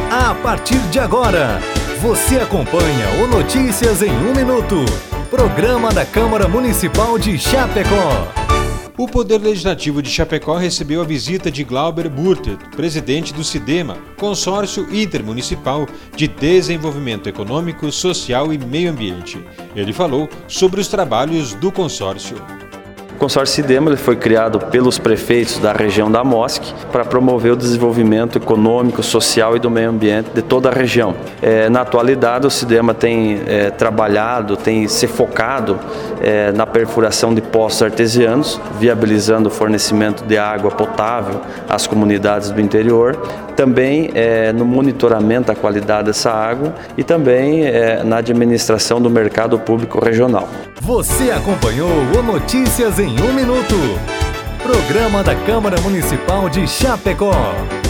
A partir de agora, você acompanha o Notícias em 1 Minuto, programa da Câmara Municipal de Chapecó. O Poder Legislativo de Chapecó recebeu a visita de Glauber Burtet, presidente do CIDEMA, Consórcio Intermunicipal de Desenvolvimento Econômico, Social e Meio Ambiente. Ele falou sobre os trabalhos do consórcio. O consórcio CIDEMA ele foi criado pelos prefeitos da região da MOSC para promover o desenvolvimento econômico, social e do meio ambiente de toda a região. Na atualidade, o CIDEMA tem trabalhado, tem se focado na perfuração de poços artesianos, viabilizando o fornecimento de água potável às comunidades do interior, também no monitoramento da qualidade dessa água e também na administração do mercado público regional. Você acompanhou o Notícias em 1 Minuto, programa da Câmara Municipal de Chapecó.